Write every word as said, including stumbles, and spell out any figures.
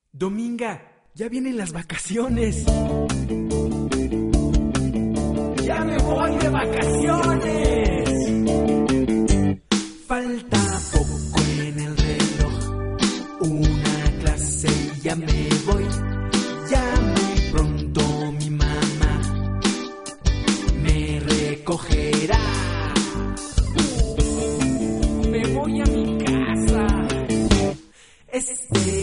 Dominga, ya vienen las vacaciones. ¡Ya me voy de vacaciones! Falta poco en el reloj, una clase y ya me voy. Ya muy pronto mi mamá me recogerá. Me voy a mi casa. Este